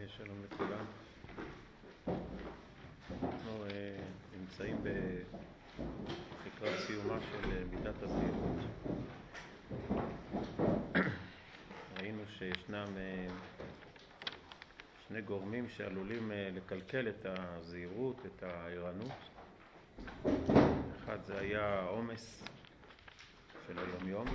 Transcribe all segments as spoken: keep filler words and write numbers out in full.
שלום לכולם. אנחנו uh, נמצאים לקראת סיומה של uh, מידת הזהירות. ראינו שישנם uh, שני גורמים שעלולים uh, לקלקל את הזהירות, את הערנות. אחד זה היה העומס של היום יום,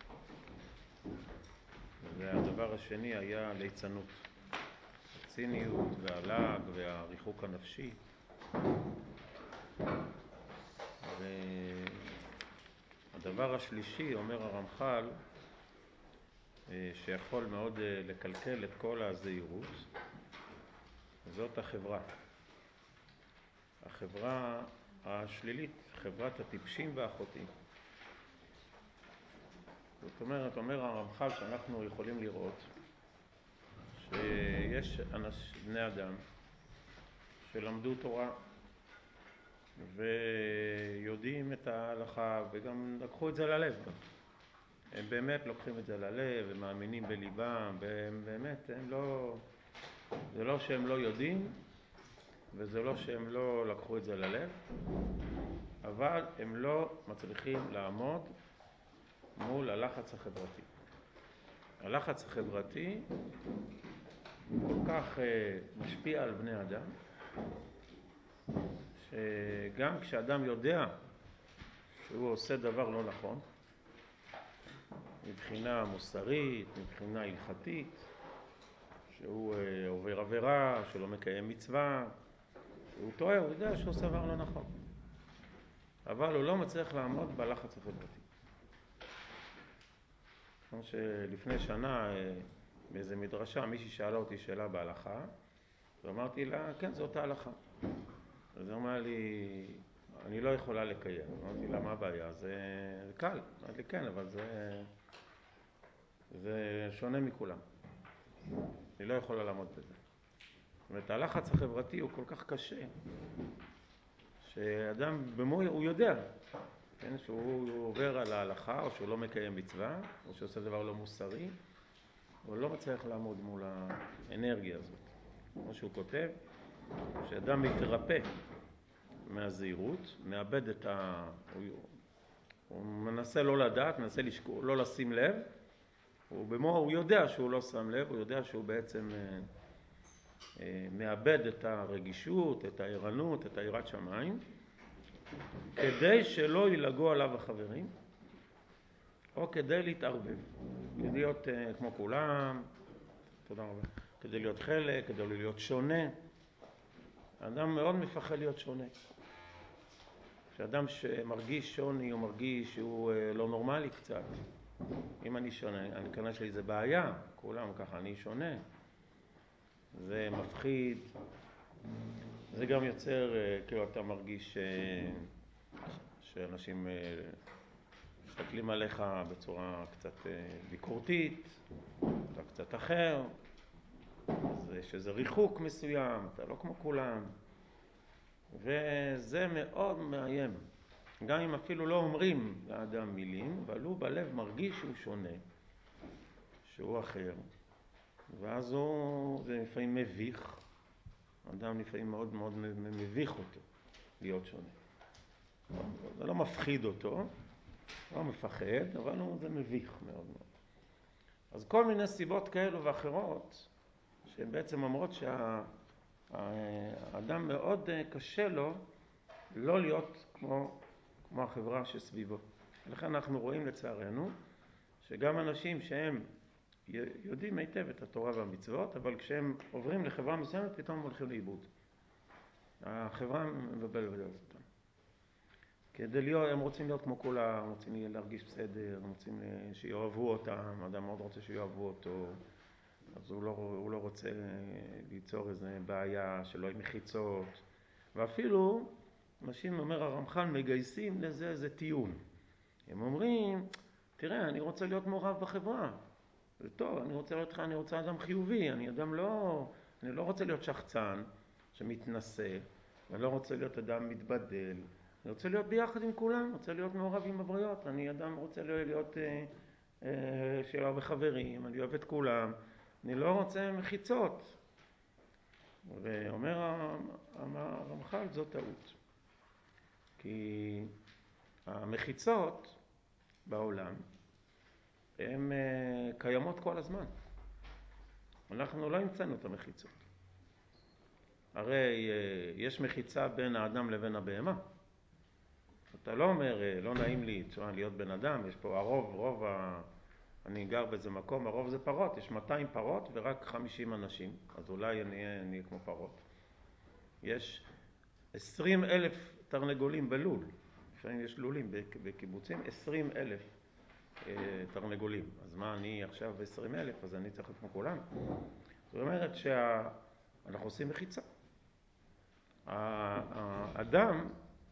והדבר השני היה ליצנות, הציניות והלעג והריחוק הנפשי. והדבר השלישי, אומר הרמח"ל, שיכול מאוד לקלקל את כל הזהירות, זאת החברה. החברה השלילית, חברת הטיפשים והחוטאים. זאת אומרת, אומר הרמח"ל שאנחנו יכולים לראות שיש אנש, בני אדם שלמדו תורה ויודעים את ההלכה וגם לקחו את זה ללב. הם באמת לוקחים את זה ללב ומאמינים בליבם, והם באמת, הם לא, זה לא שהם לא יודעים וזה לא שהם לא לקחו את זה ללב, אבל הם לא מצליחים לעמוד מול הלחץ החברתי. הלחץ החברתי כל כך משפיע על בני אדם, שגם כשאדם יודע שהוא עושה דבר לא נכון, מבחינה מוסרית, מבחינה הלכתית, שהוא עובר עבירה, שלא מקיים מצווה, הוא טועה, הוא יודע שהוא עושה דבר לא נכון. אבל הוא לא מצליח לעמוד בלחץ החברתי. כמו שלפני שנה באיזה מדרשה מישהי שאלה אותי שאלה בהלכה, ואמרתי לה, כן, זאת ההלכה. אז היא אמרה לי, אני לא יכולה לקיים. אמרתי לה, מה הבעיה? זה קל. אמרתי לי, כן, אבל זה, זה שונה מכולם. אני לא יכולה לעמוד בזה. זאת אומרת, הלחץ החברתי הוא כל כך קשה, שאדם במו, הוא יודע, כן, שהוא עובר על ההלכה, או שהוא לא מקיים מצווה, או שהוא עושה דבר לא מוסרי, הוא לא מצליח לעמוד מול האנרגיה הזאת. כמו שהוא כותב, שאדם מתרפא מהזהירות, מאבד את ה... הוא, הוא מנסה לא לדעת, מנסה לשקור, לא לשים לב, הוא במו, הוא יודע שהוא לא שם לב, הוא יודע שהוא בעצם אה, אה, מאבד את הרגישות, את הערנות, את היראת שמיים, כדי שלא ילגעו עליו החברים, או כדי להתערבב, כדי להיות אה, כמו כולם, תודה רבה, כדי להיות חלק, כדי להיות שונה. האדם מאוד מפחד להיות שונה. כשאדם שמרגיש שוני, הוא מרגיש שהוא לא נורמלי קצת. אם אני שונה, אני כנראה שלי זה בעיה, כולם ככה, אני שונה. זה מפחיד. זה גם יוצר, כאילו אתה מרגיש שאנשים מסתכלים עליך בצורה קצת ביקורתית, אתה קצת אחר, אז שזה ריחוק מסוים, אתה לא כמו כולם. וזה מאוד מאיים. גם אם אפילו לא אומרים לאדם מילים, אבל הוא בלב מרגיש שהוא שונה, שהוא אחר. ואז הוא, זה לפעמים מביך. האדם לפעמים מאוד מאוד מביך אותו להיות שונה. זה לא מפחיד אותו, לא מפחד, אבל הוא, זה מביך מאוד מאוד. אז כל מיני סיבות כאלו ואחרות, שהן בעצם אומרות שה... האדם מאוד קשה לו לא להיות כמו, כמו החברה שסביבו. ולכן אנחנו רואים לצערנו שגם אנשים שהם יודעים היטב את התורה והמצוות, אבל כשהם עוברים לחברה מסוימת פתאום הם הולכים לאיבוד. החברה מבלבלת אותם. כדי להיות, הם רוצים להיות כמו כולם, הם רוצים להרגיש בסדר, הם רוצים שיאהבו אותם, האדם מאוד רוצה שיאהבו אותו, אז הוא לא, הוא לא רוצה ליצור איזה בעיה שלא יהיו מחיצות. ואפילו, אנשים, אומר הרמח"ל, מגייסים לזה איזה טיעון. הם אומרים, תראה, אני רוצה להיות מעורב בחברה. זה טוב, אני רוצה להיות, אני רוצה אדם חיובי, אני אדם לא, אני לא רוצה להיות שחצן שמתנשא, אני לא רוצה להיות אדם מתבדל. אני רוצה להיות ביחד עם כולם, אני רוצה להיות מעורב עם הבריות. אני אדם רוצה להיות, אה, אה, שאוהב חברים, אני אוהב את כולם. אני לא רוצה מחיצות. ואומר הרמח"ל, זאת טעות. כי המחיצות בעולם הן קיימות כל הזמן. אנחנו לא המצאנו את המחיצות. הרי יש מחיצה בין האדם לבין הבהמה. אתה לא אומר, לא נעים לי תשמע, להיות בן אדם, יש פה הרוב, רוב ה... אני גר באיזה מקום, הרוב זה פרות, יש מאתיים פרות ורק חמישים אנשים, אז אולי אני אהיה כמו פרות. יש עשרים אלף תרנגולים בלול, לפעמים יש לולים בקיבוצים, עשרים אלף תרנגולים. אז מה, אני עכשיו עשרים אלף, אז אני צריך להיות כמו כולם? זאת אומרת שאנחנו עושים מחיצה. האדם,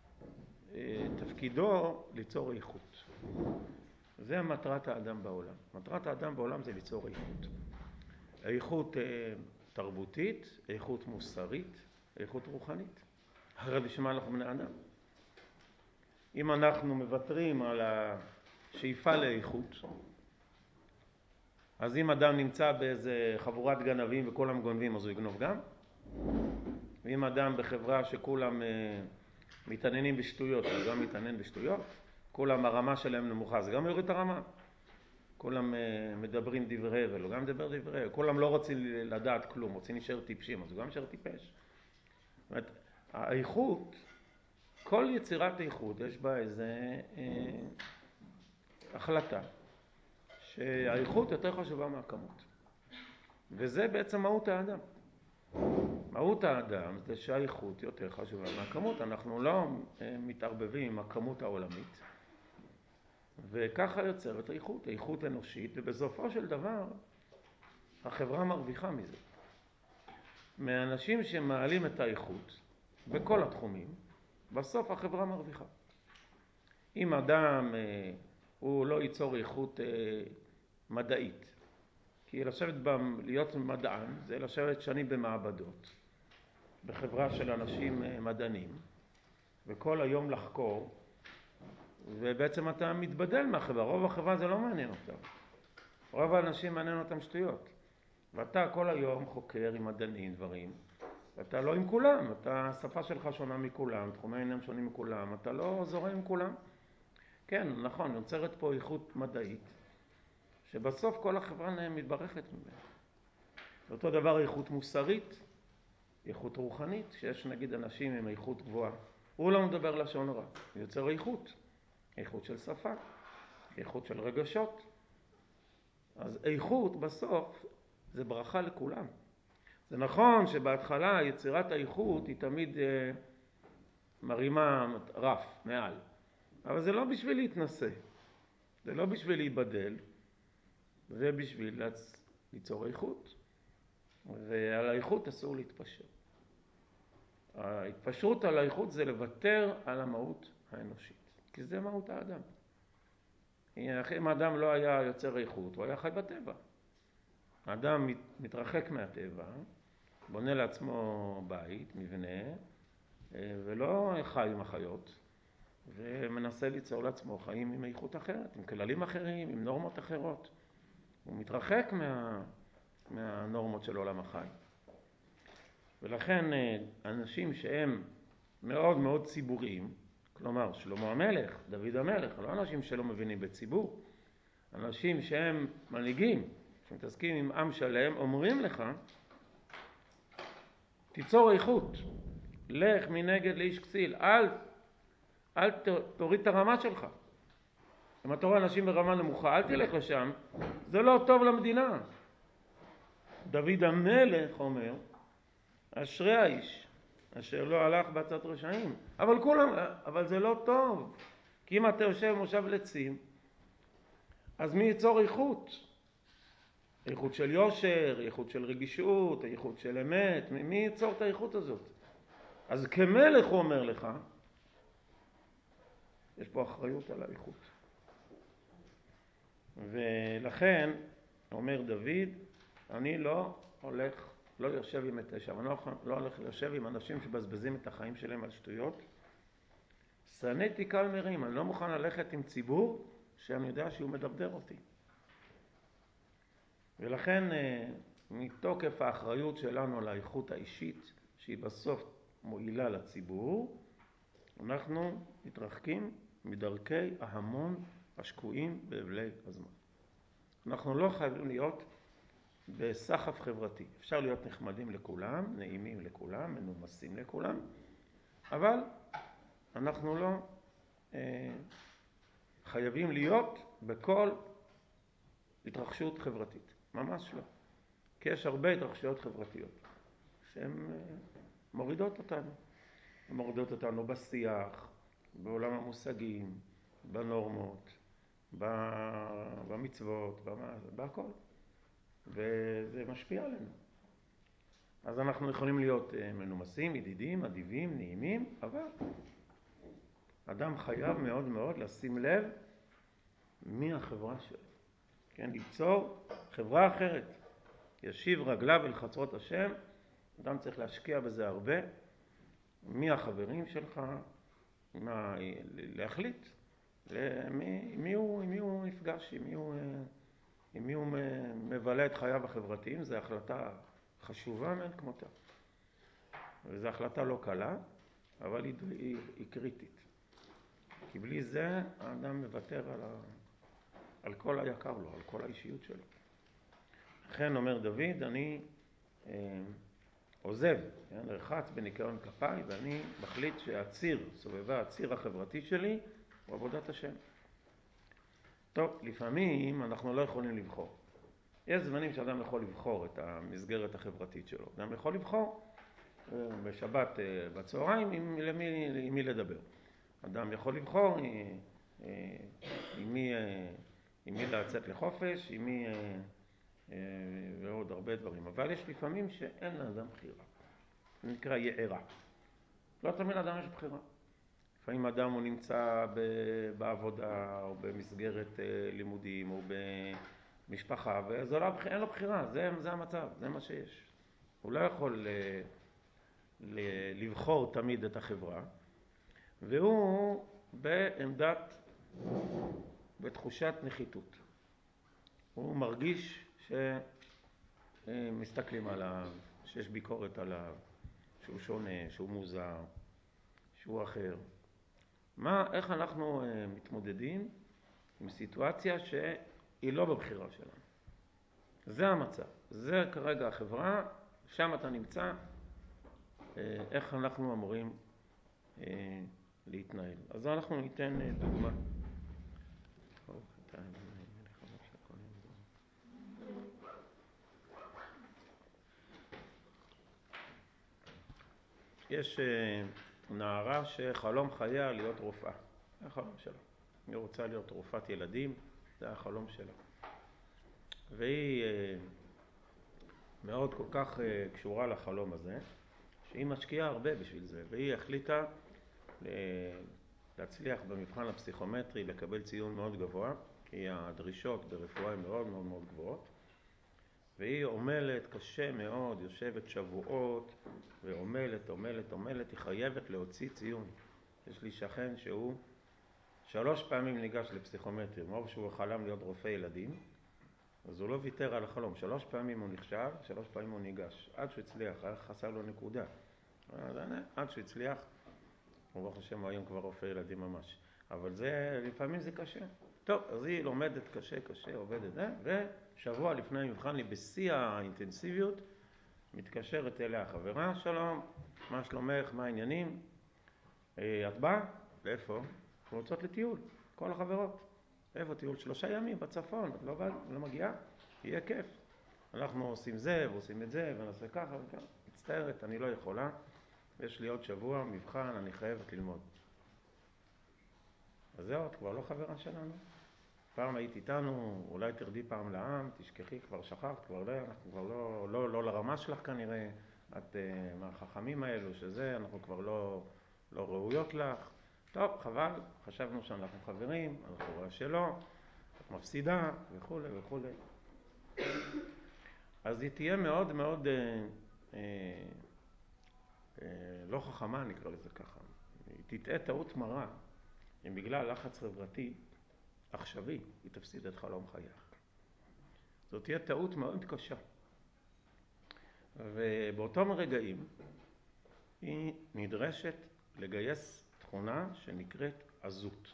תפקידו ליצור איכות. זה מטרת האדם בעולם. מטרת האדם בעולם זה ליצור איכות. איכות תרבותית, איכות מוסרית, איכות רוחנית. הרי לשמה אנחנו בני אדם. אם אנחנו מוותרים על השאיפה לאיכות, אז אם אדם נמצא באיזה חבורת גנבים וכולם גונבים, אז הוא יגנוב גם. ואם אדם בחברה שכולם מתעניינים בשטויות, אז גם מתעניין בשטויות. כולם הרמה שלהם נמוכה, זה גם יוריד את הרמה. כולם מדברים דברי הבל, הוא גם מדבר דברי הבל. כולם לא רוצים לדעת כלום, רוצים להישאר טיפשים, אז הוא גם להישאר טיפש. זאת אומרת, האיכות, כל יצירת איכות יש בה איזה אה, החלטה שהאיכות יותר חשובה מהכמות. וזה בעצם מהות האדם. מהות האדם זה שהאיכות יותר חשובה מהכמות. אנחנו לא מתערבבים עם הכמות העולמית, וככה יוצרת האיכות, האיכות אנושית, ובסופו של דבר החברה מרוויחה מזה. מאנשים שמעלים את האיכות בכל התחומים, בסוף החברה מרוויחה. אם אדם הוא לא ייצור איכות מדעית, כי לשבת להיות מדען זה לשבת שנים במעבדות, בחברה של אנשים מדענים, וכל היום לחקור, ובעצם אתה מתבדל מהחברה. רוב החברה זה לא מעניין אותם. רוב האנשים מעניין אותם שטויות. ואתה כל היום חוקר עם מדענים דברים, ואתה לא עם כולם, אתה, השפה שלך שונה מכולם, תחומי עיניים שונים מכולם, אתה לא זורם עם כולם. כן, נכון, נוצרת פה איכות מדעית, שבסוף כל החברה מתברכת ממנה. אותו דבר איכות מוסרית, איכות רוחנית, שיש נגיד אנשים עם איכות גבוהה. הוא לא מדבר לשון רע, הוא יוצר איכות. איכות של שפה, איכות של רגשות. אז איכות בסוף זה ברכה לכולם. זה נכון שבהתחלה יצירת האיכות היא תמיד אה, מרימה רף, מעל. אבל זה לא בשביל להתנסה. זה לא בשביל להיבדל. זה בשביל ליצור איכות. ועל האיכות אסור להתפשר. ההתפשרות על האיכות זה לוותר על המהות האנושית. כי זה מהות האדם. אם האדם לא היה יוצר איכות, הוא היה חי בטבע. האדם מתרחק מהטבע, בונה לעצמו בית, מבנה, ולא חי עם החיות, ומנסה ליצור לעצמו חיים עם איכות אחרת, עם כללים אחרים, עם נורמות אחרות. הוא מתרחק מה, מהנורמות של עולם החי. ולכן אנשים שהם מאוד מאוד ציבוריים, כלומר שלמה המלך, דוד המלך, לא אנשים שלא מבינים בציבור, אנשים שהם מנהיגים, שמתעסקים עם עם שלם, אומרים לך, תיצור איכות, לך מנגד לאיש כסיל, אל, אל תוריד את הרמה שלך. אם אתה רואה אנשים ברמה נמוכה, אל תלך לשם, זה לא טוב למדינה. דוד המלך אומר, אשרי האיש, אשר לא הלך בעצת רשעים. אבל כולם, אבל זה לא טוב. כי אם אתה יושב מושב לצים, אז מי ייצור איכות? איכות של יושר, איכות של רגישות, איכות של אמת, מי ייצור את האיכות הזאת? אז כמלך הוא אומר לך, יש פה אחריות על האיכות. ולכן, אומר דוד, אני לא הולך, לא יושב עם התשע, אני לא, לא הולך ליושב עם אנשים שבזבזים את החיים שלהם על שטויות. שנאתי קל מרים, אני לא מוכן ללכת עם ציבור שאני יודע שהוא מדרדר אותי. ולכן מתוקף האחריות שלנו על האיכות האישית, שהיא בסוף מועילה לציבור, אנחנו מתרחקים מדרכי ההמון השקועים בהבלי הזמן. אנחנו לא חייבים להיות בסחף חברתי. אפשר להיות נחמדים לכולם, נעימים לכולם, מנומסים לכולם, אבל אנחנו לא אה, חייבים להיות בכל התרחשות חברתית. ממש לא. כי יש הרבה התרחשויות חברתיות שהן אה, מורידות אותנו. הן מורידות אותנו בשיח, בעולם המושגים, בנורמות, במצוות, בהכל. וזה משפיע עלינו. אז אנחנו יכולים להיות מנומסים, ידידים, אדיבים, נעימים, אבל אדם חייב מאוד מאוד לשים לב מי החברה שלו. כן, ליצור חברה אחרת. ישיב רגליו אל חצרות השם, אדם צריך להשקיע בזה הרבה. מי החברים שלך, מה, להחליט למי, מי הוא, מי הוא נפגש, עם מי הוא, עם מי הוא מבלה את חייו החברתיים. זו החלטה חשובה מאין כמותה. וזו החלטה לא קלה, אבל היא, היא, היא קריטית. כי בלי זה האדם מוותר על, ה, על כל היקר לו, על כל האישיות שלו. לכן אומר דוד, אני אה, עוזב, נרחץ בניקיון כפיי, ואני מחליט שהציר, סובבה הציר החברתי שלי, הוא עבודת השם. טוב, לפעמים אנחנו לא יכולים לבחור. יש זמנים שאדם יכול לבחור את המסגרת החברתית שלו. אדם יכול לבחור בשבת בצהריים עם, למי, עם מי לדבר. אדם יכול לבחור עם מי, עם מי לצאת לחופש, עם מי ועוד הרבה דברים. אבל יש לפעמים שאין לאדם בחירה. זה נקרא יערה. לא תמיד לאדם יש בחירה. לפעמים אדם הוא נמצא בעבודה או במסגרת לימודים או במשפחה, ואין לו בחירה, זה, זה המצב, זה מה שיש. הוא לא יכול ל, ל, לבחור תמיד את החברה, והוא בעמדת, בתחושת נחיתות. הוא מרגיש שמסתכלים עליו, שיש ביקורת עליו, שהוא שונה, שהוא מוזר, שהוא אחר. מה, איך אנחנו מתמודדים עם סיטואציה שהיא לא בבחירה שלנו? זה המצב, זה כרגע החברה, שם אתה נמצא, איך אנחנו אמורים להתנהל. אז אנחנו ניתן דוגמה. יש נערה שחלום חייה להיות רופאה. זה החלום שלה. היא רוצה להיות רופאת ילדים, זה החלום שלה. והיא מאוד כל כך קשורה לחלום הזה, שהיא משקיעה הרבה בשביל זה. והיא החליטה להצליח במבחן הפסיכומטרי, לקבל ציון מאוד גבוה, כי הדרישות ברפואה הן מאוד מאוד מאוד גבוהות. והיא עומלת קשה מאוד, יושבת שבועות, ועומלת, עומלת, עומלת, היא חייבת להוציא ציון. יש לי שכן שהוא שלוש פעמים ניגש לפסיכומטרי, מרוב שהוא חלם להיות רופא ילדים, אז הוא לא ויתר על החלום. שלוש פעמים הוא נחשב, שלוש פעמים הוא ניגש. עד שהוא הצליח, חסר לו נקודה. עד שהוא הצליח, הוא ברוך השם היום כבר רופא ילדים ממש. אבל זה, לפעמים זה קשה. טוב, אז היא לומדת קשה, קשה, עובדת, ושבוע לפני המבחן לי בשיא האינטנסיביות, מתקשרת אליה חברה, שלום, מה שלומך, מה העניינים? את באה? לאיפה? רוצות לטיול, כל החברות. איפה טיול? שלושה ימים בצפון, את לא באה, לא מגיעה? יהיה כיף. אנחנו עושים זה ועושים את זה ונעשה ככה וככה. מצטערת, אני לא יכולה. יש לי עוד שבוע, מבחן, אני חייבת ללמוד. אז זהו, את כבר לא חברה שלנו. פעם היית איתנו, אולי תרדי פעם לעם, תשכחי, כבר שכחת, כבר לא, אנחנו כבר לא, לא, לא לרמה שלך כנראה, את uh, מהחכמים האלו, שזה, אנחנו כבר לא, לא ראויות לך. טוב, חבל, חשבנו שאנחנו חברים, אנחנו רואה שלא, את מפסידה, וכו' וכו'. אז היא תהיה מאוד מאוד אה, אה, אה, לא חכמה, נקרא לזה ככה. היא תטעה טעות מרה, אם בגלל לחץ חברתי עכשווי, היא תפסיד את חלום חייה. זאת תהיה טעות מאוד קשה. ובאותם רגעים היא נדרשת לגייס תכונה שנקראת עזות.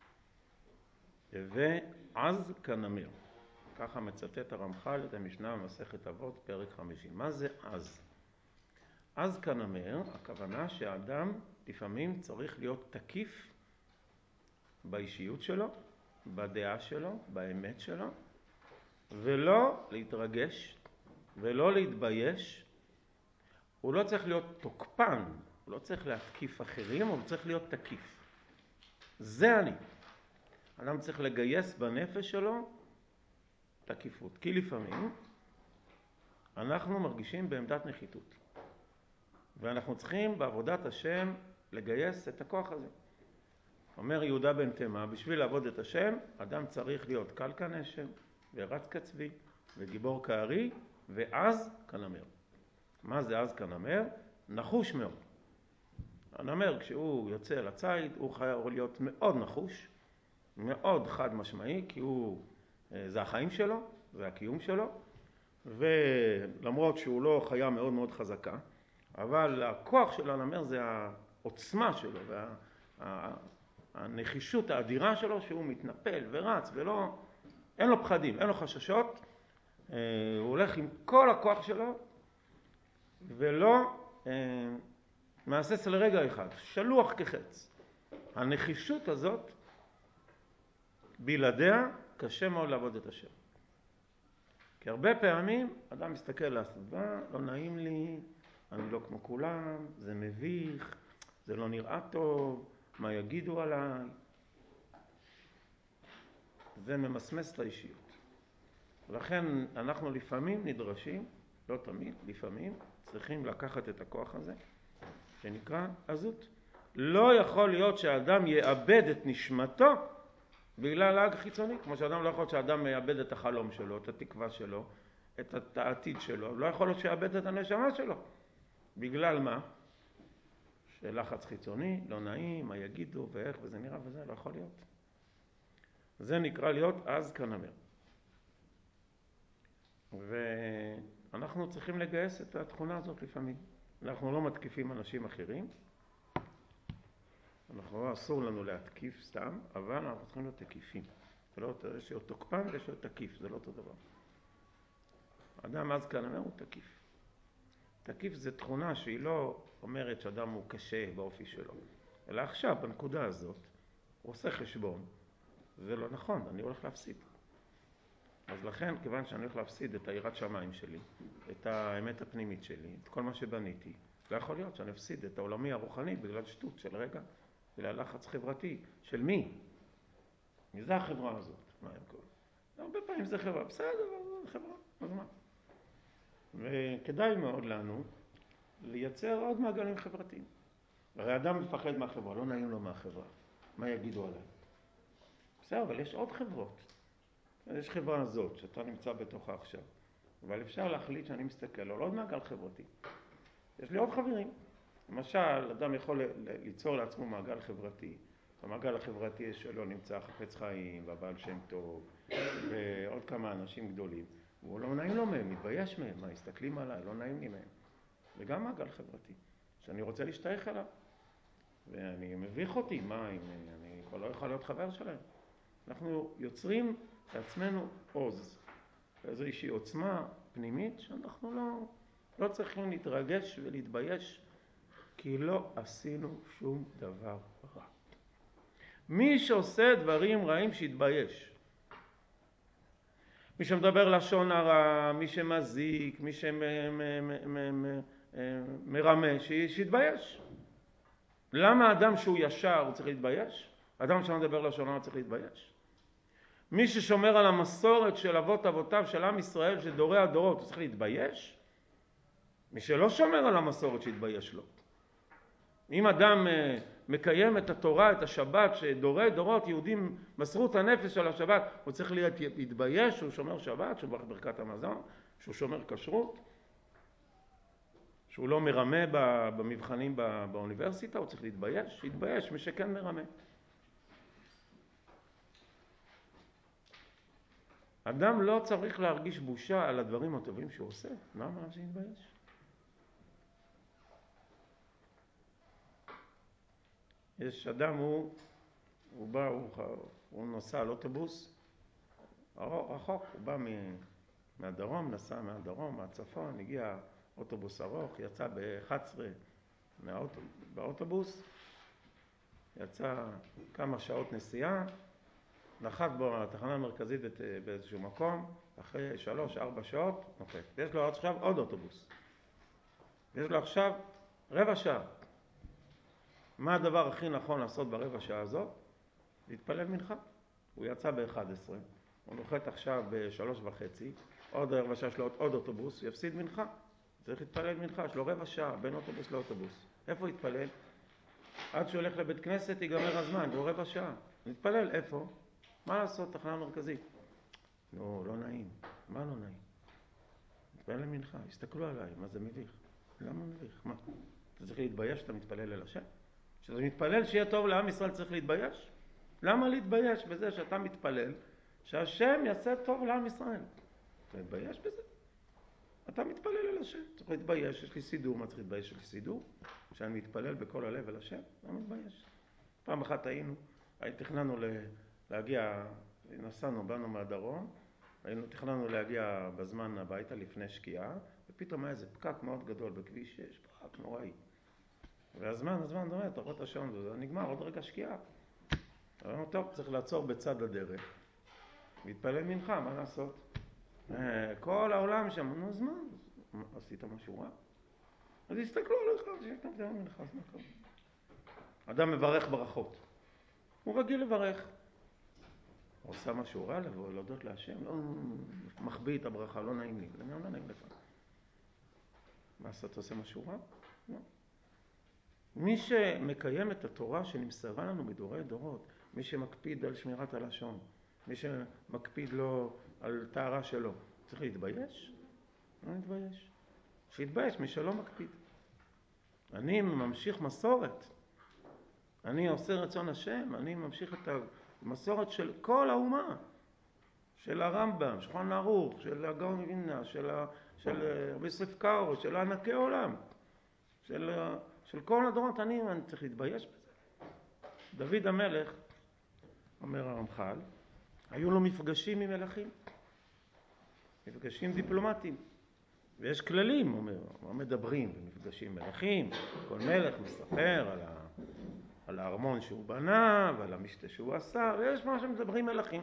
ועז כנמר. ככה מצטט הרמח"ל את המשנה במסכת אבות פרק חמישים. מה זה עז? עז כנמר, הכוונה שהאדם לפעמים צריך להיות תקיף באישיות שלו, בדעה שלו, באמת שלו, ולא להתרגש ולא להתבייש. הוא לא צריך להיות תוקפן, הוא לא צריך להתקיף אחרים, הוא צריך להיות תקיף. זה אני. אדם צריך לגייס בנפש שלו תקיפות. כי לפעמים אנחנו מרגישים בעמדת נחיתות. ואנחנו צריכים בעבודת השם לגייס את הכוח הזה. אומר יהודה בן תימה, בשביל לעבוד את השם, אדם צריך להיות קל כנשם, ורץ כצבי, וגיבור כארי, ואז כנמר. מה זה אז כנמר? נחוש מאוד. הנמר כשהוא יוצא לציד, הוא חייב להיות מאוד נחוש, מאוד חד משמעי, כי הוא, זה החיים שלו, זה הקיום שלו, ולמרות שהוא לא חיה מאוד מאוד חזקה, אבל הכוח של הנמר זה העוצמה שלו, והנחישות האדירה שלו, שהוא מתנפל ורץ, ולא, אין לו פחדים, אין לו חששות, הוא הולך עם כל הכוח שלו, ולא מעשש לרגע אחד, שלוח כחץ. הנחישות הזאת, בלעדיה, קשה מאוד לעבוד את השם. כי הרבה פעמים אדם מסתכל לסביבה, לא נעים לי, אני לא כמו כולם, זה מביך, זה לא נראה טוב, מה יגידו עליי? זה ממסמס את האישיות. ולכן אנחנו לפעמים נדרשים, לא תמיד, לפעמים צריכים לקחת את הכוח הזה, שנקרא עזות. לא יכול להיות שהאדם יאבד את נשמתו בגלל להג חיצוני, כמו שאדם לא יכול להיות שהאדם יאבד את החלום שלו, את התקווה שלו, את העתיד שלו, לא יכול להיות שיאבד את הנשמה שלו. בגלל מה? שלחץ חיצוני, לא נעים, מה יגידו ואיך וזה נראה וזה, לא יכול להיות. זה נקרא להיות אז כנמר. ואנחנו צריכים לגייס את התכונה הזאת לפעמים. אנחנו לא מתקיפים אנשים אחרים, אנחנו אסור לנו להתקיף סתם, אבל אנחנו צריכים להיות תקיפים. לא, יש להיות תוקפן ויש להיות תקיף, זה לא אותו דבר. אדם אז כנמר הוא תקיף. תקיף זה תכונה שהיא לא אומרת שאדם הוא קשה באופי שלו, אלא עכשיו, בנקודה הזאת, הוא עושה חשבון. זה לא נכון, אני הולך להפסיד. אז לכן, כיוון שאני הולך להפסיד את היראת שמיים שלי, את האמת הפנימית שלי, את כל מה שבניתי, לא יכול להיות שאני אפסיד את העולמי הרוחני בגלל שטות של רגע, בגלל לחץ חברתי. של מי? מי זה החברה הזאת? מה הם קוראים? הרבה פעמים זה חברה, בסדר, זה חברה, אז מה? וכדאי מאוד לנו לייצר עוד מעגלים חברתיים. הרי אדם מפחד מהחברה, לא נעים לו מהחברה. מה יגידו עליי? בסדר, אבל יש עוד חברות. יש חברה הזאת שאתה נמצא בתוכה עכשיו. אבל אפשר להחליט שאני מסתכל על עוד מעגל חברתי. יש לי עוד חברים. למשל, אדם יכול ליצור לעצמו מעגל חברתי. במעגל החברתי שלו נמצא חפץ חיים, והבעל שם טוב, ועוד כמה אנשים גדולים. והוא לא נעים לו מהם, מתבייש מהם, מה, הסתכלים עליי, לא נעים לי מהם. זה גם מעגל חברתי, שאני רוצה להשתייך אליו. ואני מביך אותי, מה, אם אני כבר לא יכול להיות חבר שלהם. אנחנו יוצרים לעצמנו עוז, איזושהי עוצמה פנימית שאנחנו לא, לא צריכים להתרגש ולהתבייש, כי לא עשינו שום דבר רע. מי שעושה דברים רעים שיתבייש. מי שמדבר לשון הרע, מי שמזיק, מי שמרמה, שיתבייש. למה אדם שהוא ישר הוא צריך להתבייש? אדם שמדבר לשון הרע צריך להתבייש. מי ששומר על המסורת של אבות אבותיו של עם ישראל, של דורי הדורות, הוא צריך להתבייש? מי שלא שומר על המסורת שיתבייש לו. אם אדם מקיים את התורה, את השבת, שדורי דורות יהודים מסרו את הנפש על השבת, הוא צריך להתבייש שהוא שומר שבת, שהוא ברכת המזון, שהוא שומר כשרות, שהוא לא מרמה במבחנים באוניברסיטה, הוא צריך להתבייש, להתבייש מי שכן מרמה. אדם לא צריך להרגיש בושה על הדברים הטובים שהוא עושה. למה? אז שיתבייש. יש אדם, הוא, הוא בא, הוא, הוא נוסע על אוטובוס, רחוק, הוא בא מהדרום, נסע מהדרום, מהצפון, הגיע אוטובוס ארוך, יצא ב-אחת עשרה מהאוטו, באוטובוס, יצא כמה שעות נסיעה, נחת בו התחנה המרכזית באיזשהו מקום, אחרי שלוש, ארבע שעות, נוחת. יש לו עכשיו עוד אוטובוס. יש לו עכשיו רבע שעה. מה הדבר הכי נכון לעשות ברבע שעה הזאת? להתפלל מנחה. הוא יצא ב-אחת עשרה, הוא נוחת עכשיו ב-שלוש וחצי, עוד רבע שעה שלו עוד אוטובוס, הוא יפסיד מנחה. צריך להתפלל מנחה, יש לו רבע שעה בין אוטובוס לאוטובוס. איפה הוא יתפלל? עד שהוא הולך לבית כנסת ייגמר הזמן, הוא רבע שעה. נתפלל איפה? מה לעשות? תחנה מרכזית. לא, לא נעים. מה לא נעים? נתפלל למנחה, הסתכלו עליי, מה זה מביך? למה מביך? מה? אתה צריך להתבייש שאתה מתפלל אל השם? כשאתה מתפלל שיהיה טוב לעם ישראל צריך להתבייש? למה להתבייש בזה שאתה מתפלל שהשם יעשה טוב לעם ישראל? אתה מתבייש בזה? אתה מתפלל אל השם, צריך להתבייש, יש לי סידור, מה צריך להתבייש? יש לי סידור? שאני מתפלל בכל הלב אל השם? לא מתבייש. פעם אחת היינו, תכננו להגיע, נסענו, באנו מהדרום, היינו, תכננו להגיע בזמן הביתה לפני שקיעה, ופתאום היה איזה פקק מאוד גדול בכביש שש, פקק נוראי. והזמן, הזמן, דומה, אתה רואה את השעון, זה נגמר, עוד רגע שקיעה. אמרנו, טוב, צריך לעצור בצד הדרך, להתפלל מנחה, מה לעשות? כל העולם שם, נו, זמן, עשית משהו רע? אז הסתכלו עליך, שיש נבדל מנחה, אז מה קרה? אדם מברך ברכות. הוא רגיל לברך. הוא עושה משהו רע לבוא, להודות להשם, לא מחביא את הברכה, לא נעים לי, לא, לא נעים לך. מה עשית, עושה משהו רע? לא. מי שמקיים את התורה שנמסרה לנו מדורי דורות, מי שמקפיד על שמירת הלשון, מי שמקפיד לו על טהרה שלו, צריך להתבייש? לא להתבייש. שיתבייש מי שלא מקפיד. אני ממשיך מסורת. אני עושה רצון השם, אני ממשיך את המסורת של כל האומה. של הרמב"ם, שולחן ערוך, של הגאון מווילנה, של, של רבי יוסף קארו, של ענקי עולם. של, של כל הדורות, אני, אני צריך להתבייש בזה. דוד המלך, אומר הרמח"ל, היו לו מפגשים עם מלכים. מפגשים דיפלומטיים. ויש כללים, אומר, מה מדברים במפגשים מלכים, כל מלך מספר על, ה, על הארמון שהוא בנה ועל המשתה שהוא עשה, ויש מה שמדברים מלכים.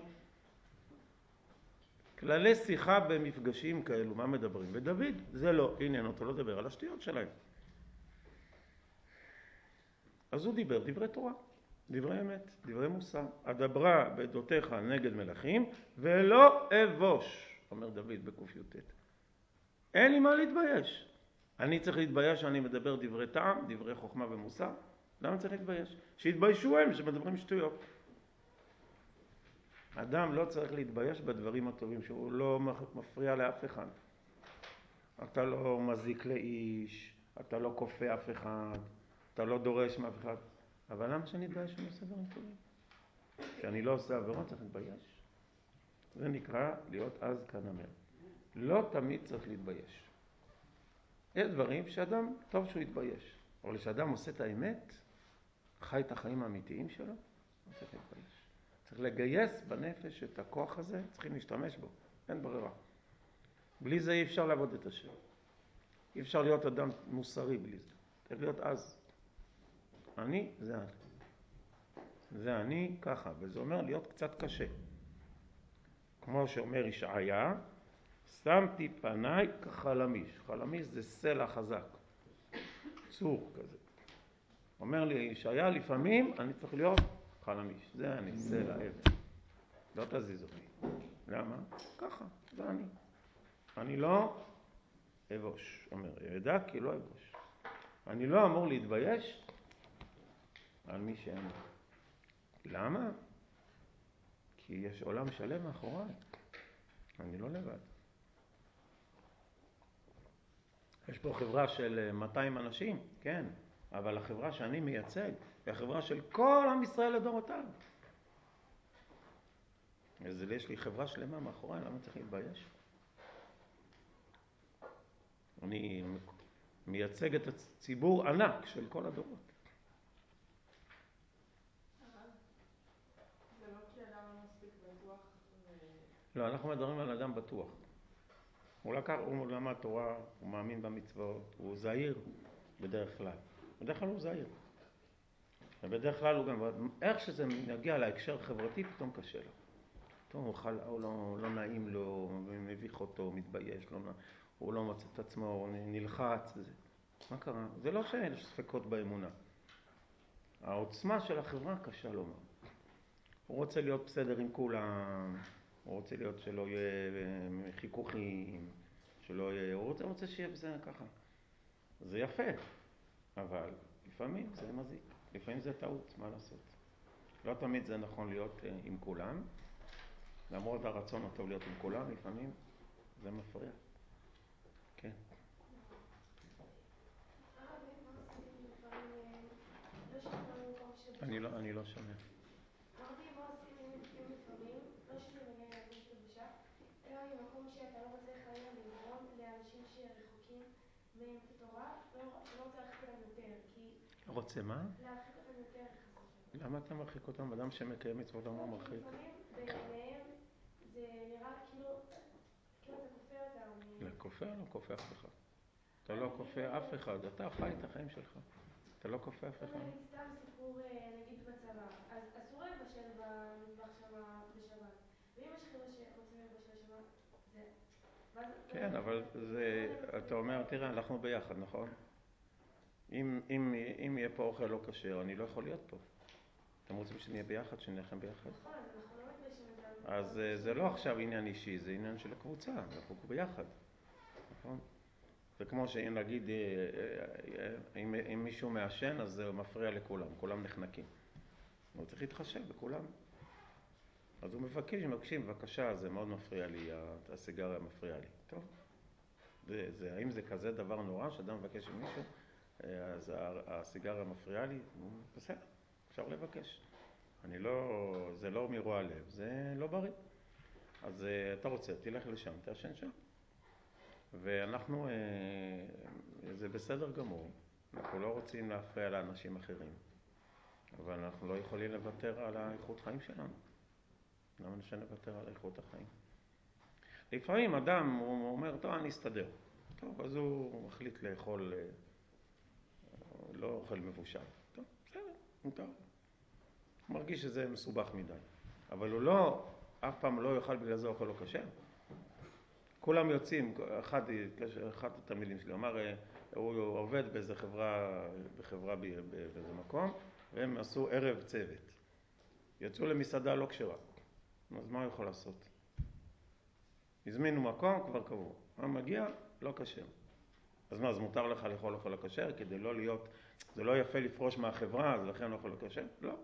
כללי שיחה במפגשים כאלו, מה מדברים? ודוד, זה לא עניין אותו, לא דבר על השטויות שלהם. אז הוא דיבר דברי תורה, דברי אמת, דברי מוסר. אדברה בעדותיך נגד מלכים, ולא אבוש, אומר דוד בק"ט. אין לי מה להתבייש. אני צריך להתבייש שאני מדבר דברי טעם, דברי חוכמה ומוסר. למה צריך להתבייש? שיתביישו הם שמדברים שטויות. אדם לא צריך להתבייש בדברים הטובים, שהוא לא מפריע לאף אחד. אתה לא מזיק לאיש, אתה לא כופה אף אחד, אתה לא דורש מאף אחד. אבל למה שאני אתבייש שאני עושה דברים טובים? כשאני לא עושה עבירות צריך להתבייש. זה נקרא להיות אז כנמר. לא תמיד צריך להתבייש. יש דברים שאדם, טוב שהוא יתבייש. אבל כשאדם עושה את האמת, חי את החיים האמיתיים שלו, לא צריך להתבייש. צריך לגייס בנפש את הכוח הזה, צריכים להשתמש בו. אין ברירה. בלי זה אי אפשר לעבוד את השם. אי אפשר להיות אדם מוסרי בלי זה. צריך להיות אז. אני, זה אני. זה אני ככה, וזה אומר להיות קצת קשה. כמו שאומר ישעיה, שמתי פניי כחלמיש. חלמיש זה סלע חזק. צור כזה. אומר לי ישעיה, לפעמים אני צריך להיות חלמיש. זה אני, סלע, אבן. לא תזיז אותי. למה? ככה, זה אני. אני לא אבוש. אומר, ידע כי לא אבוש. אני לא אמור להתבייש על מי שאני. למה? כי יש עולם שלם מאחוריי. אני לא לבד. יש פה חברה של מאתיים אנשים, כן, אבל החברה שאני מייצג היא החברה של כל עם ישראל לדורותיו. אז יש לי חברה שלמה מאחוריי, למה צריך להתבייש? אני מייצג את הציבור ענק של כל הדורות. לא, אנחנו מדברים על אדם בטוח. הוא לקח, הוא למד תורה, הוא מאמין במצוות, הוא זהיר בדרך כלל. בדרך כלל הוא זהיר. ובדרך כלל הוא גם, איך שזה מגיע להקשר חברתי, פתאום קשה לו. פתאום הוא, חל, הוא לא, לא נעים לו, מביך אותו, מתבייש, לא, הוא לא מוצא את עצמו, הוא נלחץ. זה. מה קרה? זה לא שאין ספקות באמונה. העוצמה של החברה קשה לו מאוד. הוא רוצה להיות בסדר עם כולם, הוא רוצה להיות שלא יהיה חיכוכים, שלא יהיה, הוא רוצה, רוצה שיהיה בסדר ככה. זה יפה, אבל לפעמים זה מזיק, לפעמים זה טעות, מה לעשות? לא תמיד זה נכון להיות עם כולם, למרות הרצון הטוב להיות עם כולם, לפעמים זה מפריע. כן. אני לא, אני לא שומע. אמרתי, מה עושים אם לפעמים, לא שזה מגיע ממקום של בושה, אלא ממקום שאתה לא רוצה חלילה לגרום לאנשים שרחוקים מהם את התורה, אתה לא רוצה להרחיק אותם יותר, כי... רוצה מה? להרחיק אותם יותר חס ושלום. למה אתה מרחיק אותם? אדם שמקיים מצוות אמור מרחיק. כי לפעמים בעיניהם זה נראה כאילו, כאילו אתה כופה אותם. לא כופה, לא כופה אף אחד. אתה לא כופה אף אחד, אתה חי את החיים שלך. אתה לא כופה אף אחד. נגיד סתם סיפור, נגיד בצבא, אז אסור לבשל במטבח שם בשבת. ואם יש חבר'ה שרוצים לבשל שם, זה... כן, אבל זה, אתה אומר, תראה, אנחנו ביחד, נכון? אם, אם, אם יהיה פה אוכל לא כשר, אני לא יכול להיות פה. אתם רוצים שנהיה ביחד, שנהיה לכם ביחד? נכון, אז אנחנו לא מתביישים את זה. אז זה לא עכשיו עניין אישי, זה עניין של הקבוצה, אנחנו ביחד, נכון? זה כמו שאם נגיד, אם, אם מישהו מעשן, אז זה מפריע לכולם, כולם נחנקים. הוא צריך להתחשב בכולם. אז הוא מבקש, מבקשים, בבקשה, זה מאוד מפריע לי, הסיגריה מפריע לי. טוב. זה, זה, האם זה כזה דבר נורא שאדם מבקש ממישהו, אז הסיגריה מפריעה לי? בסדר, אפשר לבקש. אני לא, זה לא מרוע לב, זה לא בריא. אז אתה רוצה, תלך לשם, תעשן שם. ואנחנו, זה בסדר גמור. אנחנו לא רוצים להפריע לאנשים אחרים. אבל אנחנו לא יכולים לוותר על האיכות חיים שלנו. למה שנוותר על איכות החיים? לפעמים אדם, הוא אומר, טוב, אני אסתדר. טוב, אז הוא מחליט לאכול, לא אוכל מבושל. טוב, בסדר, מותר. הוא מרגיש שזה מסובך מדי. אבל הוא לא, אף פעם לא יאכל בגלל זה אוכל לא כשר. כולם יוצאים, אחד, אחד התלמידים שלי, אמר, הוא עובד באיזה חברה, בחברה באיזה מקום, והם עשו ערב צוות. יצאו למסעדה לא כשרה. אז מה הוא יכול לעשות? הזמינו מקום, כבר קבעו. מה מגיע? לא כשר. אז מה, אז מותר לך לאכול אוכל לא כשר כדי לא להיות, זה לא יפה לפרוש מהחברה, אז לכן לא אוכל לא כשר? לא.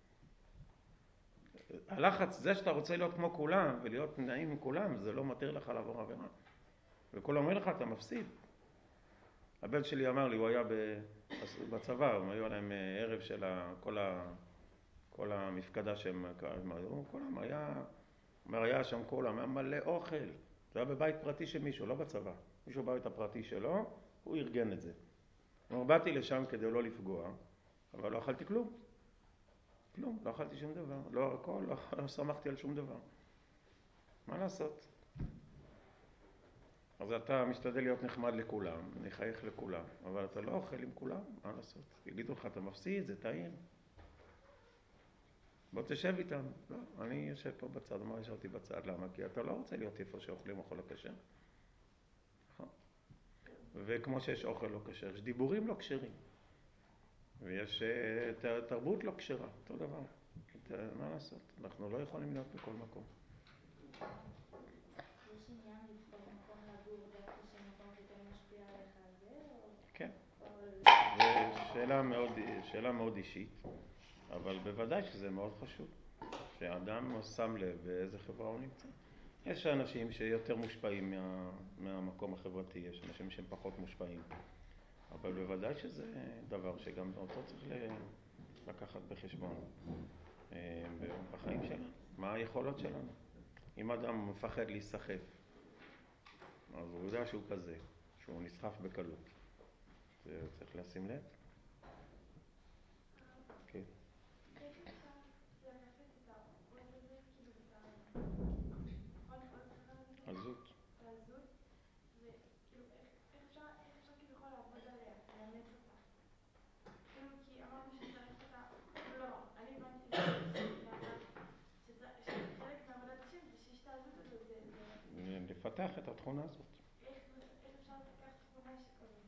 הלחץ, זה שאתה רוצה להיות כמו כולם ולהיות נעים עם כולם, זה לא מתיר לך לעבור עבירה. וכולם אומרים לך, אתה מפסיד. הבן שלי אמר לי, הוא היה בצבא, הם היו להם ערב של כל, ה, כל המפקדה שהם היו, כולם היה, אומר, היה שם כולם, היה מלא אוכל. זה היה בבית פרטי של מישהו, לא בצבא. מישהו בבית הפרטי שלו, הוא ארגן את זה. אומר, באתי לשם כדי לא לפגוע, אבל לא אכלתי כלום. כלום, לא אכלתי שום דבר. לא הכל, לא, לא שמחתי על שום דבר. מה לעשות? אז אתה משתדל להיות נחמד לכולם, נחייך לכולם, אבל אתה לא אוכל עם כולם, מה לעשות? יגידו לך, אתה מפסיד, זה טעים. בוא תשב איתם. לא, אני יושב פה בצד, מה ישבתי בצד? למה? כי אתה לא רוצה להיות איפה שאוכלים אוכל לא כשר. נכון? וכמו שיש אוכל לא כשר, יש דיבורים לא כשרים. ויש תרבות לא כשרה, אותו דבר. מה לעשות? אנחנו לא יכולים להיות בכל מקום. יש עניין לבחור מקום לגור דווקא שהמקום הזה כן משפיע עליך על זה? כן. זו שאלה מאוד, שאלה מאוד אישית, אבל בוודאי שזה מאוד חשוב. שהאדם שם לב באיזה חברה הוא נמצא. יש אנשים שיותר מושפעים מה, מהמקום החברתי, יש אנשים שהם פחות מושפעים. אבל בוודאי שזה דבר שגם אותו צריך לקחת בחשבון בחיים שלנו. מה היכולות שלנו? אם אדם מפחד להיסחף, אז הוא יודע שהוא כזה, שהוא נסחף בקלות. זה צריך לשים לב. כן. איך אפשר לקחת את העוז הזה, כאילו את ה... לפתח את התכונה הזאת. איך אפשר לפתח תכונה שכזאת?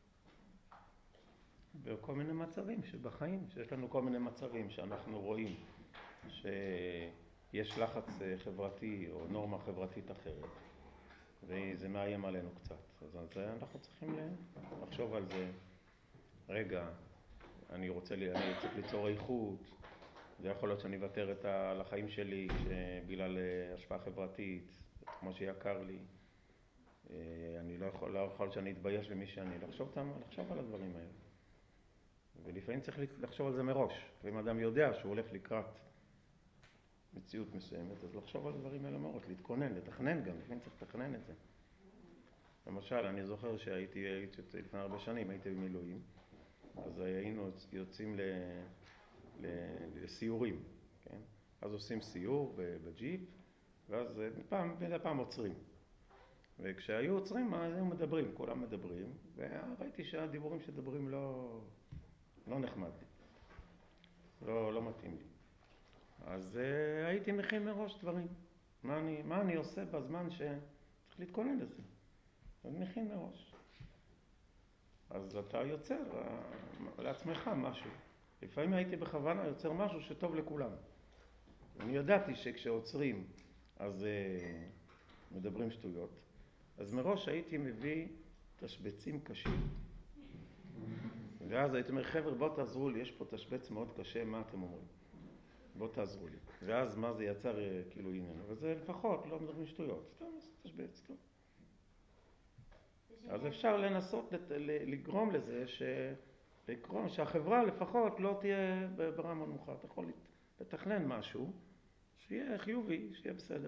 בכל מיני מצבים שבחיים, שיש לנו כל מיני מצבים שאנחנו רואים שיש לחץ חברתי או נורמה חברתית אחרת, וזה מאיים עלינו קצת. אז אנחנו צריכים לחשוב על זה. רגע, אני רוצה, אני צריך ליצור איכות. זה יכול להיות שאני אוותר על החיים שלי בגלל השפעה חברתית, כמו שיקר לי. אני לא יכול, לא יכול שאני אתבייש במי שאני. לחשוב, לחשוב על הדברים האלה. ולפעמים צריך לחשוב על זה מראש. ואם אדם יודע שהוא הולך לקראת מציאות מסוימת, אז לחשוב על הדברים האלה מראש, להתכונן, לתכנן גם. לפעמים צריך לתכנן את זה. למשל, אני זוכר שהייתי, הייתי לפני הרבה שנים, הייתי במילואים, אז היינו יוצאים ל, ל, לסיורים, כן? אז עושים סיור בג'יפ, ואז פעם, פעם, פעם עוצרים. וכשהיו עוצרים, אז היו מדברים, כולם מדברים, וראיתי שהדיבורים שדברים לא, לא נחמד לי, לא, לא מתאים לי. אז uh, הייתי מכין מראש דברים. מה אני, מה אני עושה בזמן שצריך להתכונן לזה? אז מכין מראש. אז אתה יוצר uh, לעצמך משהו. לפעמים הייתי בכוונה יוצר משהו שטוב לכולם. אני ידעתי שכשעוצרים, אז uh, מדברים שטויות. אז מראש הייתי מביא תשבצים קשים. ואז הייתי אומר, חבר'ה, בוא תעזרו לי, יש פה תשבץ מאוד קשה, מה אתם אומרים? בוא תעזרו לי. ואז מה זה יצר כאילו עניין. וזה לפחות, לא מדברים שטויות. סתם, תשבץ, טוב. אז אפשר לנסות לגרום לזה, ש... לגרום שהחברה לפחות לא תהיה ברמה נמוכה. אתה יכול לתכנן משהו, שיהיה חיובי, שיהיה בסדר.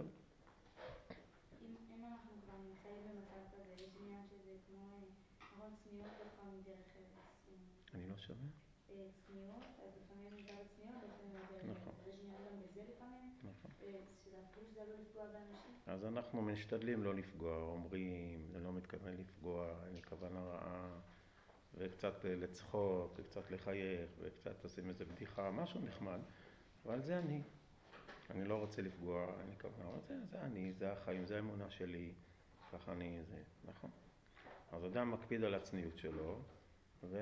אם, אם אנחנו כבר נמצאים במצב כזה, יש עניין שזה כמו נכון צניעות לפעמים דרך ארץ. אני לא שומע? צניעות, אז לפעמים מצד הצניעות, לפעמים דרך נכון. ארץ. יש עניין גם בזה לפעמים, נכון. שזה אפילו שזה לא לפגוע באנשים. אז אנחנו משתדלים לא לפגוע, אומרים, אני לא מתכוון לפגוע, אין לי כוונה רעה, וקצת לצחוק, וקצת לחייך, וקצת עושים איזה בדיחה, משהו נחמד, אבל זה אני. אני לא רוצה לפגוע, אין לי כוונה, אבל זה, זה אני, זה החיים, זה האמונה שלי, ככה אני, זה, נכון. אז אדם מקפיד על הצניעות שלו, ו...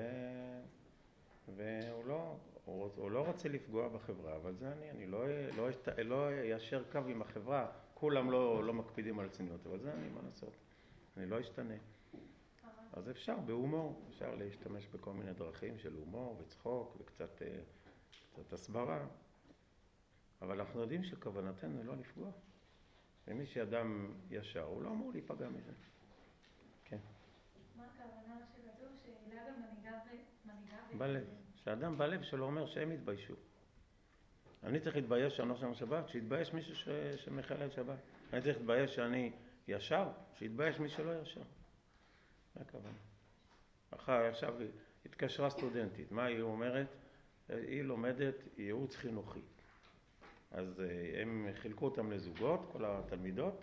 והוא לא, הוא, הוא לא רוצה לפגוע בחברה, אבל זה אני, אני לא, לא, לא, לא ישר קו עם החברה, כולם לא, לא מקפידים על צניעות, אבל זה אני, מה לעשות? אני לא אשתנה. אז אפשר בהומור, אפשר להשתמש בכל מיני דרכים של הומור וצחוק וקצת קצת הסברה, אבל אנחנו יודעים שכוונתנו לא לפגוע. ומי שאדם ישר, הוא לא אמור להיפגע מזה. כן. מה הכוונה שכתוב שהילה גם מנהיגה בלב. שאדם בלב שלו אומר שהם יתביישו. אני צריך להתבייש שאני לא שומר שבת, שיתבייש מישהו ש... שמחלל שבת. אני צריך להתבייש שאני ישר, שיתבייש מי שלא ישר. מה הכוונה? אחר, עכשיו התקשרה סטודנטית. מה היא אומרת? היא לומדת ייעוץ חינוכי. אז הם חילקו אותם לזוגות, כל התלמידות,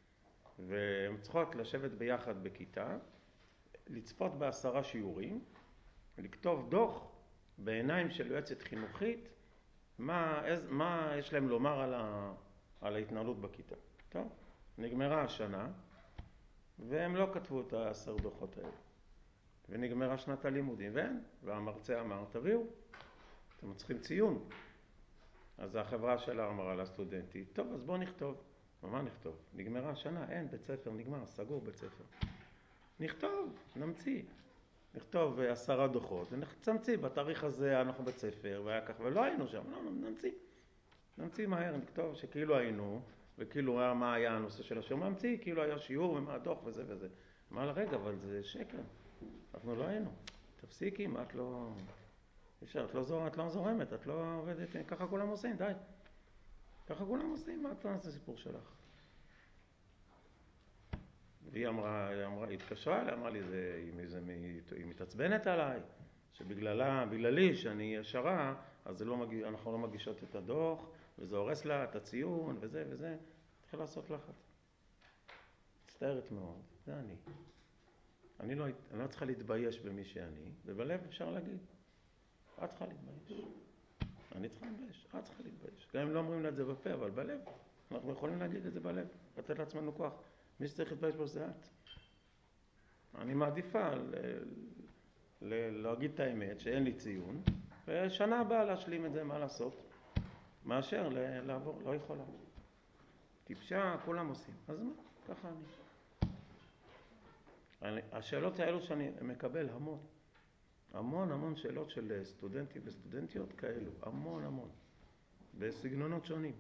והן צריכות לשבת ביחד בכיתה, לצפות בעשרה שיעורים, לכתוב דוח בעיניים של יועצת חינוכית, מה, איז, מה יש להם לומר על, ה, על ההתנהלות בכיתה. טוב, נגמרה השנה, והם לא כתבו את העשר דוחות האלה. ונגמרה שנת הלימודים, ואין, והמרצה אמר, תביאו, אתם צריכים ציון. אז החברה שלה אמרה לסטודנטית, טוב, אז בוא נכתוב. מה נכתוב? נגמרה השנה, אין, בית ספר נגמר, סגור בית ספר. נכתוב, נמציא. נכתוב עשרה דוחות, ונמציא, בתאריך הזה אנחנו בית ספר, והיה כך, ולא היינו שם, לא, נמציא. נמציא מהר, נכתוב שכאילו היינו, וכאילו היה, מה היה הנושא של השיעור, נמציא, כאילו היה שיעור ומה הדוח וזה וזה. אמר לה, רגע, אבל זה שקר. אנחנו לא היינו. תפסיקי, מה את לא... אפשר, את לא, זור, את לא זורמת, את לא עובדת, ככה כולם עושים, די. ככה כולם עושים, מה את לא נעשה סיפור שלך? והיא אמרה, היא אמרה, היא התקשרה אליי, אמרה לי, זה, היא, זה, היא מתעצבנת עליי, שבגללה, בגללי שאני ישרה, אז לא מגיש, אנחנו לא מגישות את הדוח, וזה הורס לה את הציון, וזה וזה. התחיל לעשות לחץ. מצטערת מאוד, זה אני. אני לא, אני לא צריכה להתבייש במי שאני, ובלב אפשר להגיד, את צריכה להתבייש. אני צריכה להתבייש, את צריכה להתבייש. גם אם לא אומרים לה את זה בפה, אבל בלב, אנחנו יכולים להגיד את זה בלב, לתת לעצמנו כוח. מי שצריך להתבייש בו זה את. אני מעדיפה ל... ל... להגיד את האמת שאין לי ציון, ושנה הבאה להשלים את זה, מה לעשות? מאשר ל... לעבור, לא יכולה. טיפשה, כולם עושים. אז מה? ככה אני. אני. השאלות האלו שאני מקבל המון. המון המון שאלות של סטודנטים וסטודנטיות כאלו. המון המון. בסגנונות שונים.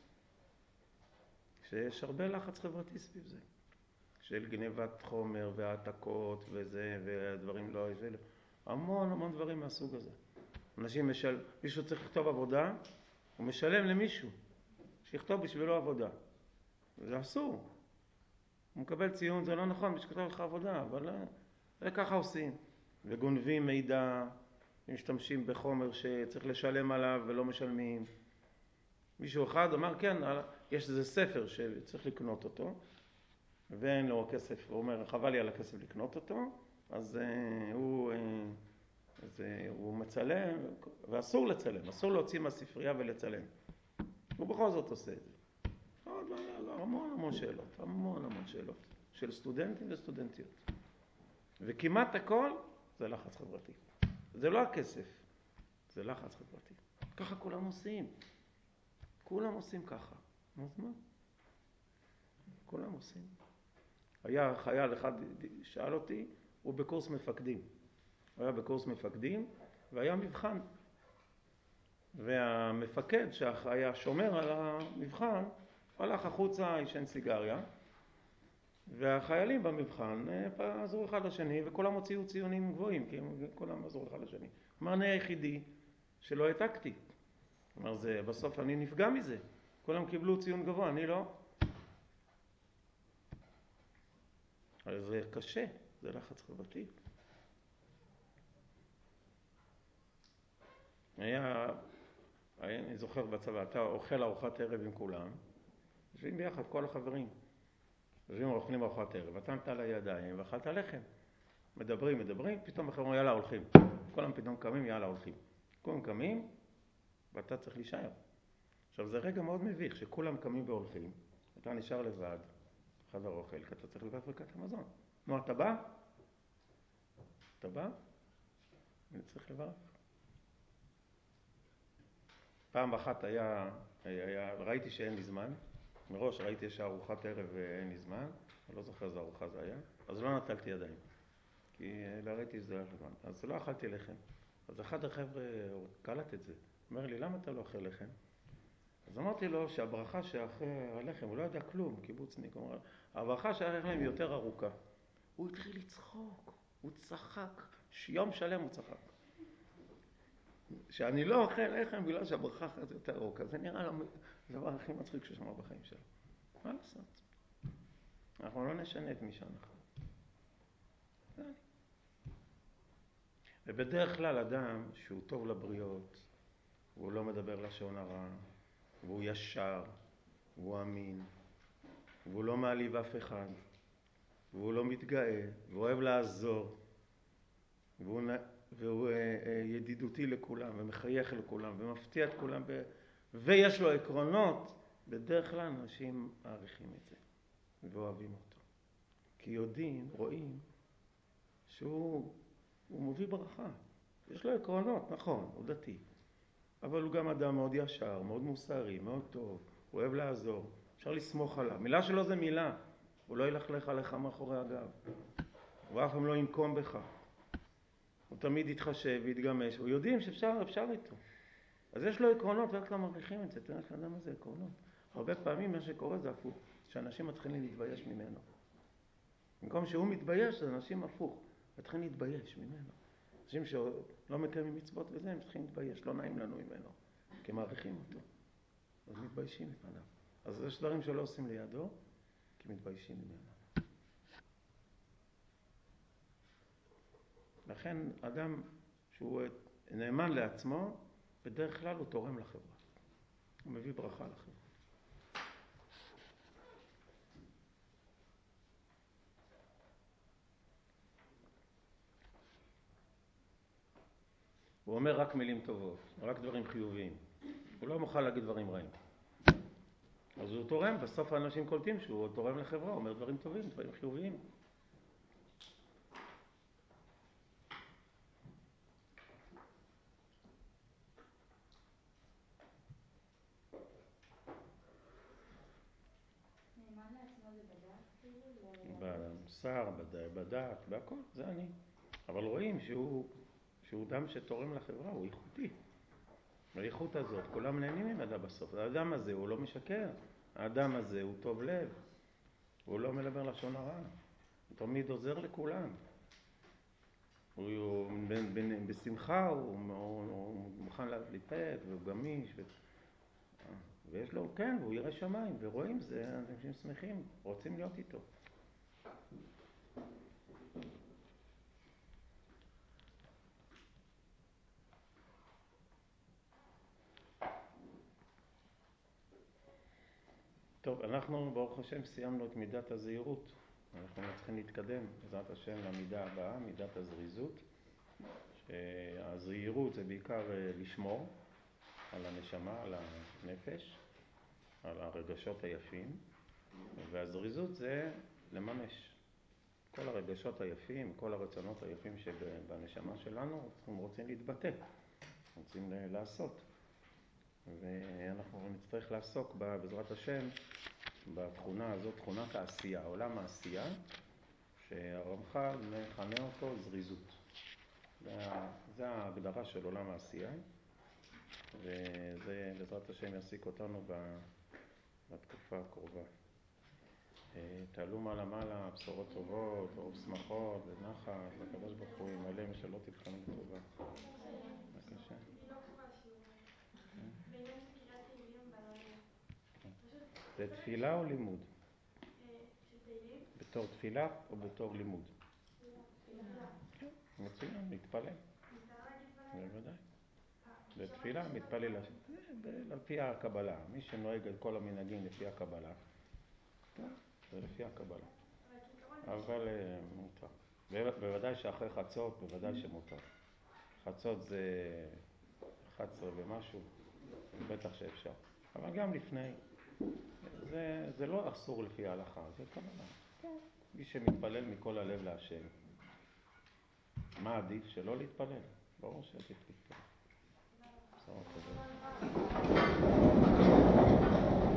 שיש הרבה לחץ חברתי סביב זה. של גנבת חומר והעתקות וזה והדברים לא יבלו. המון המון דברים מהסוג הזה. אנשים משל... מישהו צריך לכתוב עבודה, הוא משלם למישהו שיכתוב בשבילו עבודה. זה אסור. הוא מקבל ציון, זה לא נכון, מי שכתוב לך עבודה, אבל זה ככה עושים. וגונבים מידע, משתמשים בחומר שצריך לשלם עליו ולא משלמים. מישהו אחד אמר, כן, יש איזה ספר שצריך לקנות אותו, ואין לו כסף, הוא אומר, חבל לי על הכסף לקנות אותו, אז uh, הוא, uh, אז, uh, הוא מצלם, ואסור לצלם, אסור להוציא מהספרייה ולצלם. הוא בכל זאת עושה את זה. המון המון שאלות, המון המון שאלות, של סטודנטים וסטודנטיות. וכמעט הכל זה לחץ חברתי. זה לא הכסף, זה לחץ חברתי. ככה כולם עושים. כולם עושים ככה. אז מה? כולם עושים. היה חייל אחד שאל אותי, הוא בקורס מפקדים. הוא היה בקורס מפקדים והיה מבחן. והמפקד שהיה שומר על המבחן, הלך החוצה, ישן סיגריה, והחיילים במבחן עזרו אחד לשני, וכולם הוציאו ציונים גבוהים, כי כולם עזרו אחד לשני. אמר, אני היחידי שלא העתקתי. אמר, זה, בסוף אני נפגע מזה. כולם קיבלו ציון גבוה, אני לא. אבל זה קשה, זה לחץ חברתי. היה, היה, אני זוכר בצבא, אתה אוכל ארוחת ערב עם כולם, יושבים ביחד, כל החברים. יושבים ואוכלים ארוחת ערב, אתה נטל לידיים ואכלת לחם. מדברים, מדברים, פתאום אחר אומרים, יאללה, הולכים. כולם פתאום קמים, יאללה, הולכים. כולם קמים, ואתה צריך להישאר. עכשיו, זה רגע מאוד מביך, שכולם קמים והולכים, אתה נשאר לבד, חדר אוכל, כי אתה צריך לבד ברכת המזון. נו, אתה בא? אתה בא? אני צריך לברך. פעם אחת היה, היה, ראיתי שאין לי זמן, מראש ראיתי שארוחת ערב ואין לי זמן, אני לא זוכר איזה ארוחה זה היה, אז לא נטלתי ידיים, כי לא ראיתי שזה היה זמן, אז לא אכלתי לחם. אז אחד החבר'ה קלט את זה, אומר לי, למה אתה לא אוכל לחם? אז אמרתי לו שהברכה שאחרי הלחם, הוא לא יודע כלום, קיבוצניק, הוא אומר, הברכה שאחרי הלחם היא יותר ארוכה. הוא התחיל לצחוק, הוא צחק, יום שלם הוא צחק. שאני לא אוכל לחם בגלל שהברכה אחרת יותר ארוכה. זה נראה לו הדבר הכי מצחיק ששמע בחיים שלו. מה לעשות? אנחנו לא נשנה את מי שאנחנו. ובדרך כלל אדם שהוא טוב לבריות, והוא לא מדבר לשון הרע, והוא ישר, והוא אמין, והוא לא מעליב אף אחד, והוא לא מתגאה, והוא אוהב לעזור, והוא, והוא ידידותי לכולם, ומחייך לכולם, ומפתיע את כולם, ויש לו עקרונות, בדרך כלל אנשים מעריכים את זה, ואוהבים אותו. כי יודעים, רואים, שהוא הוא מביא ברכה. יש לו עקרונות, נכון, הוא דתי. אבל הוא גם אדם מאוד ישר, מאוד מוסרי, מאוד טוב, הוא אוהב לעזור. אפשר לסמוך עליו. מילה שלו זה מילה. הוא לא ילכלך עליך מאחורי הגב. הוא אף פעם לא ינקום בך. הוא תמיד יתחשב ויתגמש. הוא יודעים שאפשר, אפשר איתו. אז יש לו עקרונות, ואיך לא מרוויחים את זה. תראה לך אדם הזה עקרונות. הרבה פעמים מה שקורה זה הפוך. שאנשים מתחילים להתבייש ממנו. במקום שהוא מתבייש, זה אנשים הפוך. מתחילים להתבייש ממנו. אנשים שלא מקיימים מצוות וזה, הם צריכים להתבייש. לא נעים לנו ממנו. כי מעריכים אותו. אז מתביישים מפניו. אז יש דברים שלא עושים לידו, כי מתביישים ממנו. לכן אדם שהוא נאמן לעצמו, בדרך כלל הוא תורם לחברה. הוא מביא ברכה לחברה. הוא אומר רק מילים טובות, רק דברים חיוביים. הוא לא מוכן להגיד דברים רעים. אז הוא תורם, בסוף האנשים קולטים שהוא תורם לחברה, הוא אומר דברים טובים, דברים חיוביים. נאמן לעצמו זה בדעת, כאילו? במוסר, בדעת, בהכל, זה אני. אבל רואים שהוא, שהוא אדם שתורם לחברה, הוא איכותי. האיכות הזאת, כולם נהנים ממנה בסוף. האדם הזה הוא לא משקר, האדם הזה הוא טוב לב, הוא לא מדבר לשון הרע, הוא תמיד עוזר לכולם. הוא בין, בין, בשמחה, הוא, הוא, הוא מוכן להפליפת והוא גמיש. ו... ויש לו, כן, והוא ירא שמיים, ורואים זה, אנשים שמחים, רוצים להיות איתו. טוב, אנחנו ברוך השם סיימנו את מידת הזהירות. אנחנו צריכים להתקדם בעזרת השם למידה הבאה, מידת הזריזות. שהזהירות זה בעיקר לשמור על הנשמה, על הנפש, על הרגשות היפים, והזריזות זה לממש כל הרגשות היפים, כל הרצונות היפים שבנשמה שלנו, אנחנו רוצים להתבטא, רוצים לעשות. ואנחנו נצטרך לעסוק בעזרת השם בתכונה הזאת, תכונת העשייה, עולם העשייה, שהרמח"ל מכנה אותו זריזות. זה ההגדרה של עולם העשייה, וזה בעזרת השם יעסיק אותנו בתקופה הקרובה. תעלו מעלה מעלה, בשורות טובות, אור שמחות ונחת, והקדוש ברוך הוא ימלא משאלות איתכם לטובה. בבקשה. היא לא קרובה שיעור. בעניין של קריאת תהילים בלילה. זה תפילה או לימוד? של תהילים? בתור תפילה או בתור לימוד? תפילה. מצוין, להתפלל. מותר להגיד בלילה? בוודאי. בתפילה מתפלל על פי הקבלה. מי שנוהג את כל המנהגים לפי הקבלה, זה לפי הקבלה. אבל מותר. בוודאי שאחרי חצות, בוודאי שמותר. חצות זה אחת עשרה ומשהו, בטח שאפשר. אבל גם לפני, זה, זה לא אסור לפי ההלכה, זה קבלה. מי שמתפלל מכל הלב להשם. מה עדיף? שלא להתפלל? ברור שעדיף להתפלל. בסדר, תודה.